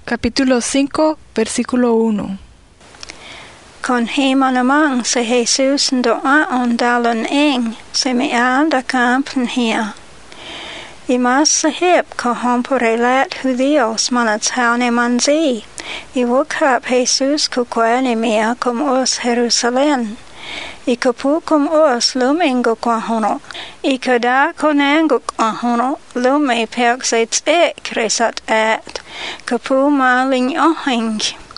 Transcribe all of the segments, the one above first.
Capítulo 5, versículo 1. Con manamang sa Jesus doon dalan sa mian da kampen her. I mas sahib ko homporelat Judíos manatsaune manzi. I wukap Jesus kukwani mia kum os Jerusalem. I kapu kum os lumingo kwahono. I kada konengo kwahono lume perk sa tsik resat at. Kapu maling ohing.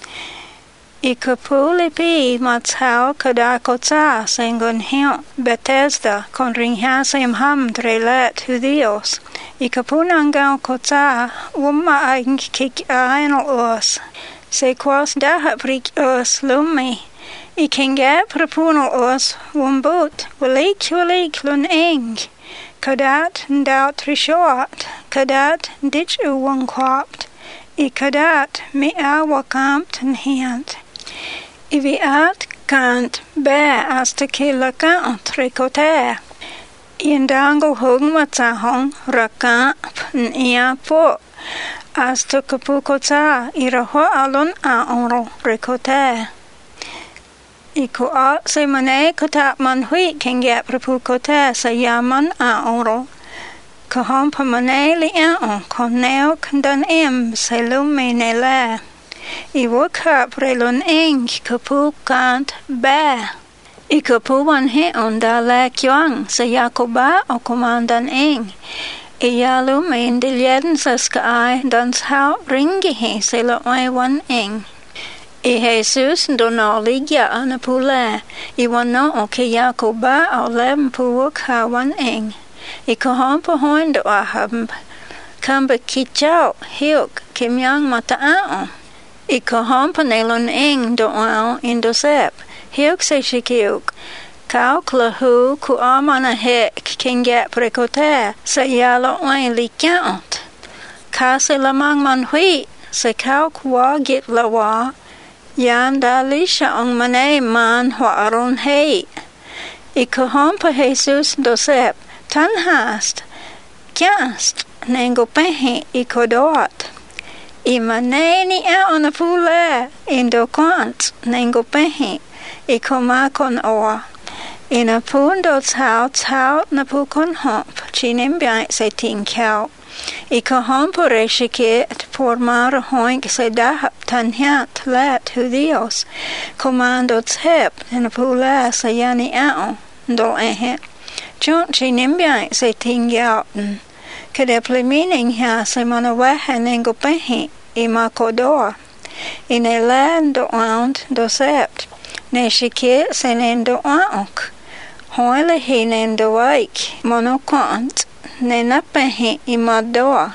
I kapu lipi matshao kada kota sengon hiyo Bethesda kon ringha sem ham drelet Judíos. I kapu nangaw kota wumma aing kik aino os. Se kwas dahap rik os lumi. I kengap rapuno os wumbut walik lun eng. Kadat ndaut rishoat. Kadat dich uwangkwapt. I kadat mi awakampt en hiant. I vi at kant bä asta killa kant rekotä. I en dango hung matsahong rakap n ia po. Asta kapukota I raho alon aonro rekotä. I ko a se mane kota man hui kengya prapukota sa yaman aonro. Kahom pa mane li aon koneo kandan se lume ne la. I wukap relon eng kapu kant bä. I kapu wan heon da la kyang sa Jakoba o komandan eng. I yalu men diljeden sa skai dans hau ringi se la wan eng. I Jesus dono ligya anapula. I wano o ke Jakoba o lem puwuk ha wan eng. I kahom pa hoin do aham. Kamba kichao hiuk kimyang mataao. I kahom pa nelon eng doao indosep. Hiuk se shikiuk. Kau klahu ku amana hek kingap rekote sa yalo oin likyaont. Ka se lamang man hui sa kau kwa git lawa. Yan dalisha ong mane man aron hei. I kahom pa Jesus dosep. Tanhast. Kyast. Nengo pehi I kodot. I mane ni aon na pula. Indo kwant. Nengo pehi. I komakon oa. I na pundo tau na pukon hop. Chinimbiai se tinkau. I kahom po reshikit por mara hoink se dahap tanhyat lat Judíos. Komando tsep na pula sa yani ao. Do ehe. Chont chinimbiai se tingauten. Kadepli meaning ha se manawaha nengo pehi. I makodoa. I ne land do ound do sept. Ne shikit se nendo aok. Hoile hi nendo waik. Monokant. Ne napehi I madoa.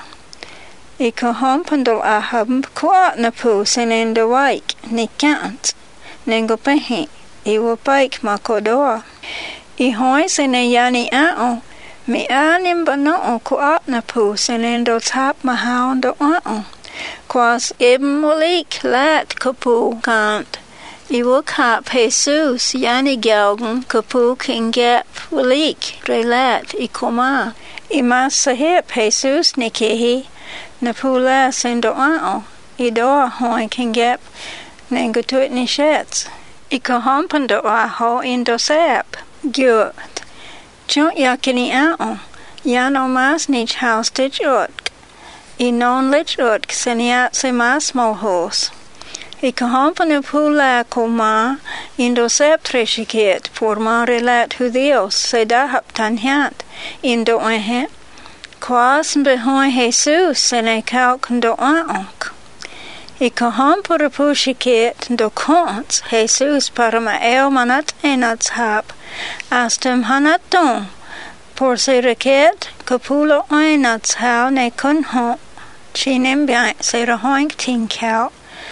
I kahompandol ahab kuat na pu se nendo waik. Ni kant. Nengo pehi. I wapaik makodoa. I hoi se ne yani ao. Mi anim bano kuat na pu se nendo tap mahaon do ao. Kwas ibn walik lat kapu kant. I wukap Jesus yani galgen kapu kingap walik relat I koma. I mas sahip Jesus nikehi na pula sendo ao. I doa hoi kingap nengutuit ni shets. I kahompando aho indosep. Gyut. Chont yakini ao. Yano mas nich house dich utk. I non lich utk seniat se mas mohos. I kahompano pula koma indosep treshikit por ma relat Judíos se dahap tanhyat indo ehe. Kwas behoy Jesus sene kauk do aok. I kahomporo pushikit do kons Jesus para maeo manat enats hap. Astem hanaton. Por se reket kapulo enats hao ne kunho. Chinimbiai se rahoink tinkau.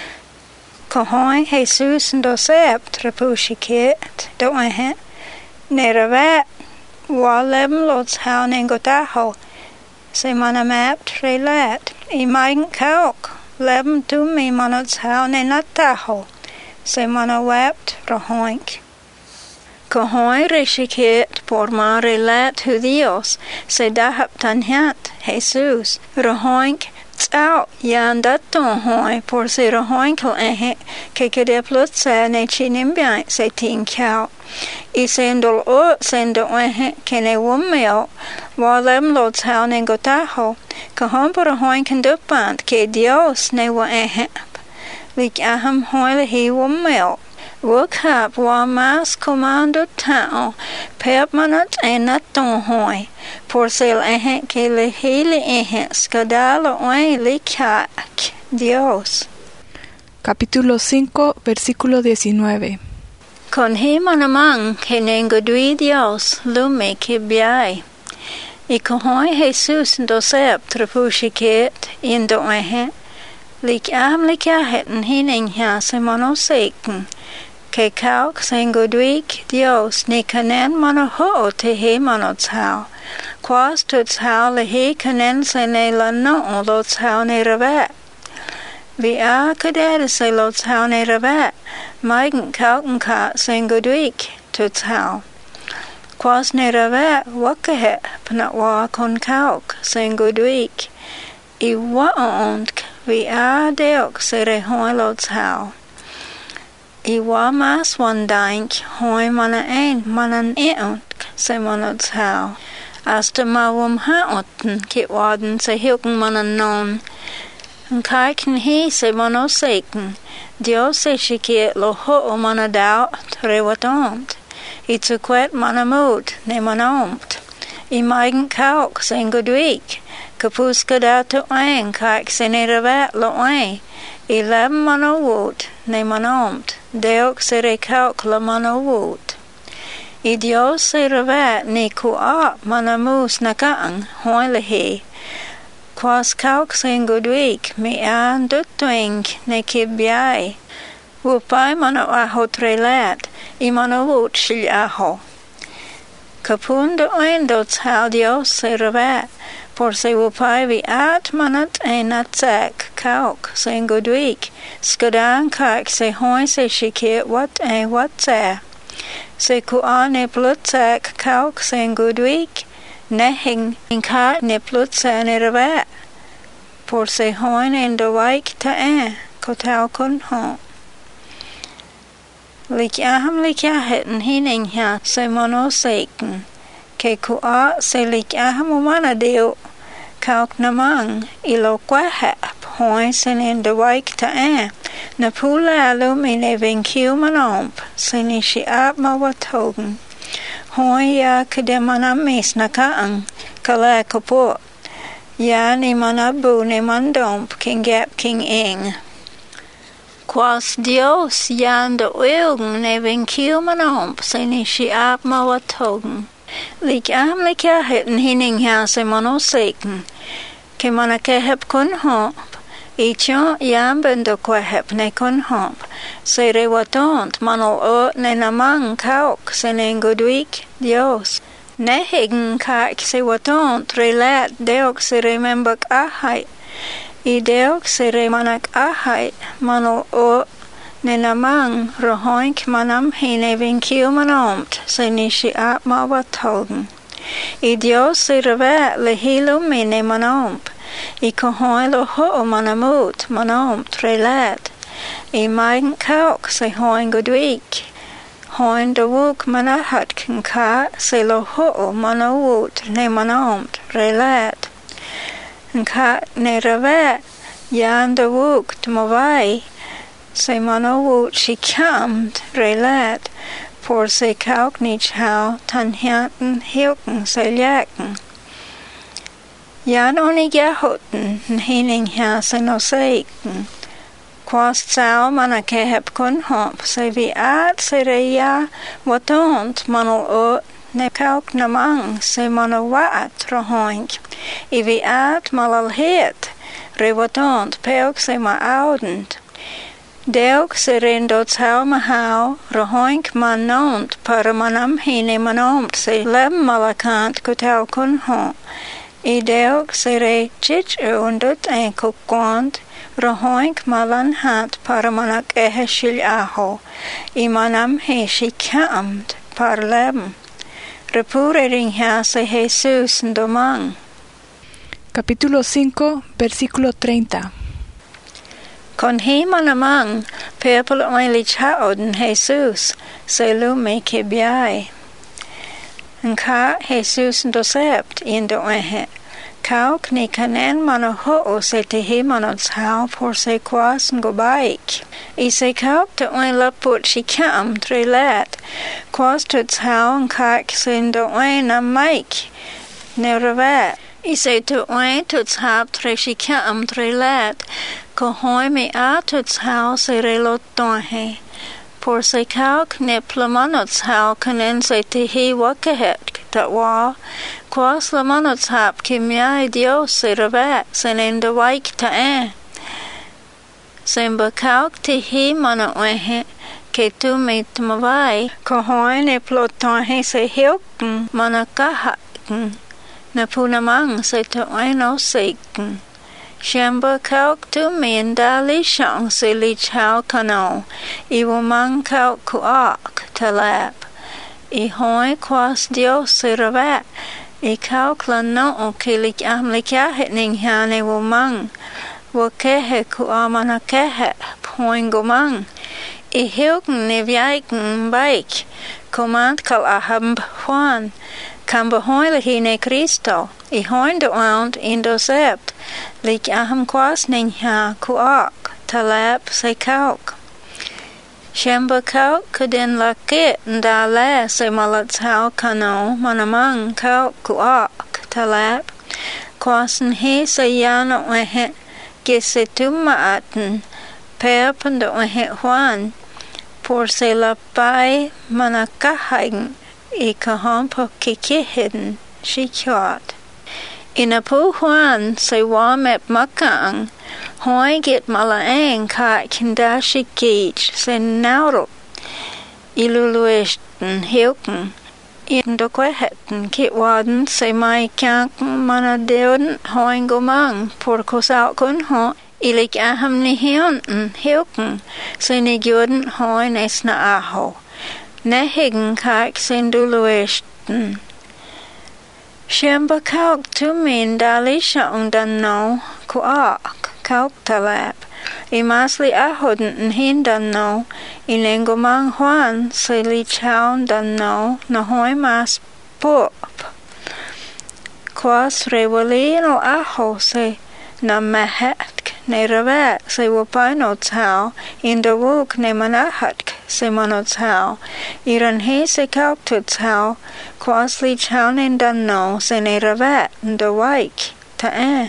Kahoy Jesus do sep trapushikit do ehe. Neravat walem lots hao nengotaho. Se manamap trelat. I maing kauk. Lem tumi manots hao nenataho. Se manawapt rahoink. Kahoy reshikit por mare lat Judíos se dahap tanhyat Jesus rahoink Tsao yan daton hoi por se rohoinkel ehe ke kede plutsa ne chinimbian se tin kau. I sendol o sendo ehe ke ne wummeo walem lo tsao ne gotaho ka hompor rohoinken dupant ke Dios ne wa ehe. Lik aham hoile hi wummeo. Wukap wa mas commando tao pep manat naton hoi por sel ehe que le hele ehe skadalo oe likak Dios. Capítulo 5, versículo 19. Con he manamang que nengodui Dios lume que biai. Y kohoi Jesus dosep trapushiket indo ehe lik am likahet hining ha se monoseken. Que kauk sengoduik Dios ni kanen mano ho te he mano tsao. Quas tu tsao le he kanen se ne la no lo tsao ne ravat. Vi a kadere se lo tsao ne ravat. Maigen kauken ka sengoduik tu tsao. Quas ne ravat wakahe pnat wa kon kauk sengoduik. I wa ondk vi a deok se re hoi lo tsao. I wa mas wandank hoi mana ein manan eont se manot hau. Asta ma wum haotten kit waden se hilken manan non. En kaiken he se mano seken. Dios se shikiet lo ho mana daut rewatont. I tuquet mana mood ne manomt. I maigen kauk se ngoduik. Kapuska datu ein kaik se ne ravat lo ein. I lem mano wood ne manomt. Deok sere kauk la mano wood. I Dios se ravat ni kua mana mus nakaang hoile he. Quas kauk se ngoduik mi an dutwing ne kibiai. Wupai mana aho trelat I mana wood shil aho. Kapundo endo tsal Dios se ravat. Por se wupai vi at manat natsak kauk se ngoduik. Skadan kaik se hoi se shikit wat sa. Se kuan ne plutsak kauk se ngoduik. Nehing in ka ne plutsa ne ravat. Por se hoi ne ndowaik ta kotau kun ho. Lik aham lik aheten hining ha se mono seken. Ke kua se lik aham umana deo. Kauk namang ilo kwahap hoi se ne ndowaik ta na pula alumi ne vinkiu manomp se ni shi ap mawatogen. Hoi ya kademanamis na kaang kala kapot. Ya ni manabu ne mandomp king gap king ing. Quas Dios yanda wilgen ne vinkiu manomp se ni shi ap mawatogen. Lik am lik aheten hining ha se mono seken. Ke mana kehep kun hop. Ichon yam bendo kwahep ne kun hop. Se rewatont manol o ne namang kauk se ne ngoduik Dios. Ne higen kaik se watont relat deok se remembak ahai. I deok se remanak ahai manol o ne namang rohoink manam hine vinkiu manomt se nishi ap mawatogen. I Dios se ravat le hilo mine manomp. I kohoi lo ho manamut manomt relat. I maigen kauk se hoin goduik. Hoin de wuk manahat kin ka se lo ho manawut ne manomt relat. Nka ne ravat yan de wuk tmawai. Se manawut shi kamt relat. Por se kauk nich hau tan hianten hilken se ljaken. Jan oni gahoten hining ha se no seiken. Quas tsao mana kehep kun hop se vi at se reia watont manol o ne kauk namang se manawaat rohoink. I vi at malal het rewatont peok se ma audent. Deok se rendo tsao mahau rohoink manont para manam hine manomt se lem malakant kutau kun ho. I deok se re chich undut kukont rohoink malan hat para manak shil aho. I manam he shikamt par lem. Repurering ha se Jesus ndomang. Capítulo 5, versículo 30. Con himanamang people lichaod Jesus se lume ke biai. Nka Jesus dosept indo ehe. Kauk ni kanen mano ho se te himanot how por se quas ngobaik. I se kauk te oin laput shikam trilat. Quas tuts how nkak sindo oin a maik. Neravat. I se tu oin tuts how tre shikam trilat. Ko hoi me a tuts how se relot donhe. Por se kauk ne plamanots how kanen se te hi wakahet dat wa. Quas lamanots hap ki miai Dios se ravat se nenda waik ta Semba kauk te hi mana oehe ke tu me tumavai. Ko hoi ne plotonhe se hilken mana kahaken. Na punamang se te oino seiken. Shamba kauk tu me indali shang se li chao kano. I wumang kauk kuak talap. I hoi quas Dios se ravat. I kauk la no ke lik likiahet ning hane wumang. Wakehe kuamana kehe poingomang. I hilken ne viaiken baik. Command kal aham Juan. Kamba hoile hine Cristo. I hoinde ound indo sept. Lik aham quas ning ha kuak. Talap se kauk. Shemba kauk kudin lakit nda le se malats how kano manamang kauk kuak. Talap. Quasen he se yana wehe. Gise tumaaten. Perpendo wehe Juan. Por se la pai manakahagen. I kahompo kikihiden. Shikyot. Inapu Juan se wamep makang. Hoi git malaang ka kindashi gage se nauro. Iluluishten hilken. Indokwehetten kitwaden se mai kanken manadeuden hoingomang. Por kosaukun ho. Ilik aham ni hionten hilken. Se nigyoden hoi nesna aho. Nehigen kak sinduluishten. Shemba kauk tumin dalisha undano kuak kauk talap. I masli ahoden hindano. I nengomang Juan se li chaun dano na hoi mas pup. Quas rewalino aho se na mahatk ne ravat se wapanots how. Inda wuk ne manahatk se manots how. Iran he se kauk tuts how. Quas li chaun dano se ne ravat nda waik ta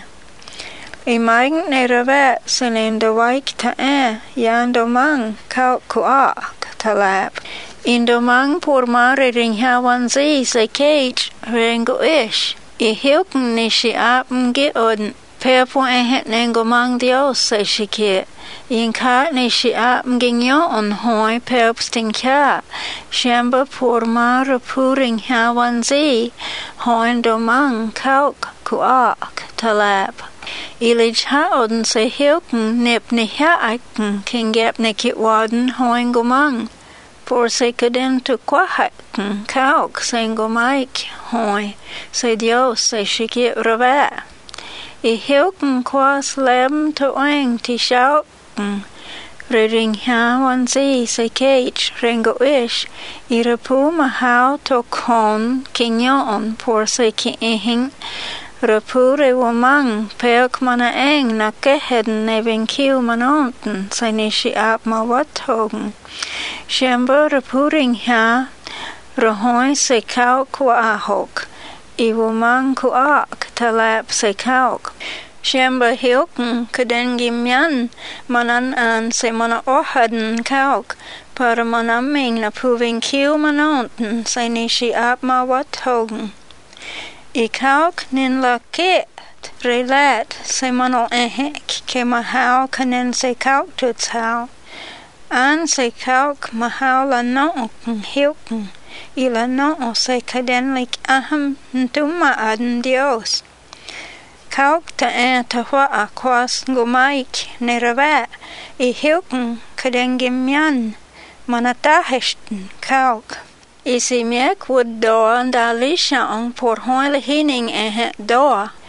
I maing ne ravat se ne nda waik ta yando mang kauk kuak talap. Indo mang por mare ring hawan zi se cage rengo ish. I hilken ni shi apen geoden. Perpo ehet nengo mang Dios se shikit. In kat ni shi apen ginyo on hoi perpsting kya. Shamba por mare puring hawan zi. Hoindo mang kauk kuak talap. Ilij haoden se hilken nip ni haaken kingep ne kitwaden hoingomang. Por se kaden tu kwahaken kauk sengomaik hoi. Se Dios se shikit ravat. I hilken quas lem to oing ti shauken. Ring hawan zi se cage rengo ish. I rapu mahau to kon kinyon por se ki ihing. Rapure wamang peok mana eng na keheden nevin kiu manonten se nishi ap ma wathogen. Shemba rapuring ha rahoi se kauk wa ahok. I wamang kuak talap se kauk. Shemba hilken kadengi myan manan an se mana ohaden kauk. Para manaming na puving kiu manonten se nishi ap ma wathogen. I kauk nin la kit relat se mano ehek ke mahau kanen se kauk tuts how. An se kauk mahau la no hilken. I la no se kaden lik aham ntuma aden Dios. Kauk ta hwa a quas ngumaik ne ravat. I hilken kaden gimyan manataheshten kauk. Isi mek would doa da lishang por hoile hining ehet doa.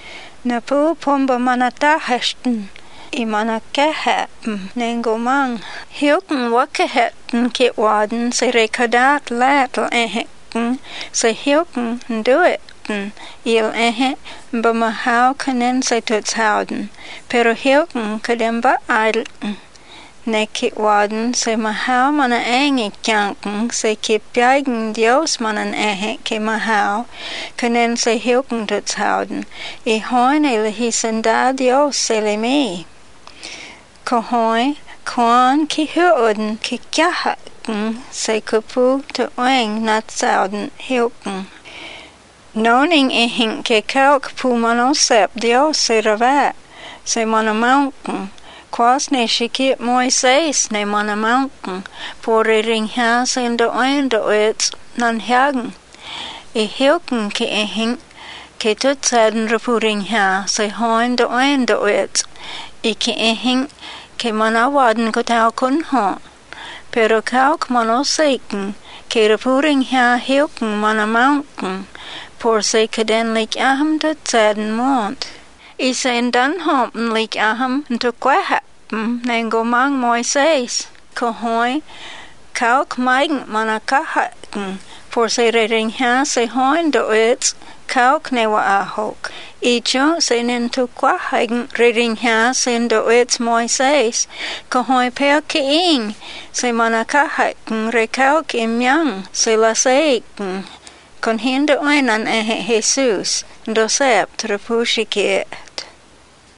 Napu pomba manatahashten. I manakahapen nengomang. Hilken wakahetten kitwaden se rekadat latel eheken se hilken dueten il ehe bemahau kanen se tutshouden. Pero hilken kademba eidelten. Ne kitwaden se mahau mana enge kjanken se kipjeigen Dios manen ehe ke mahau kanen se hilken tutshouden. I hoine lehisenda Dios se le me. Kohoi, kwan ki huuden ki kjahaken se kupu te oeng natsauden hilken. Noning ehing ke kauk pu manosep Dios se ravat se manamounken. Quas ne shikit Moises ne manamounken por ringha se in de oets nan hagen. I hilken ke ehing ke tutsaden rapu ringha se hoin de oets. I ke ehing ke manawaden kotau kun ho. Pero kauk manoseken ke rapuring ha hilken manamounken por se kaden lik aham tutsaden mont. I se in dan hompen lik aham to kwahapen nengomang Moises. Kohoi kauk maigen manakahaken por se ring ha se hoin de oets kauk newa ahok. Icho se nintu kwahagen ring ha se in de oets Moises. Kohoi per keing se manakahaken re kauk imyang se laseiken. Con hindo oinan ehe Jesus, do sep trapushikit.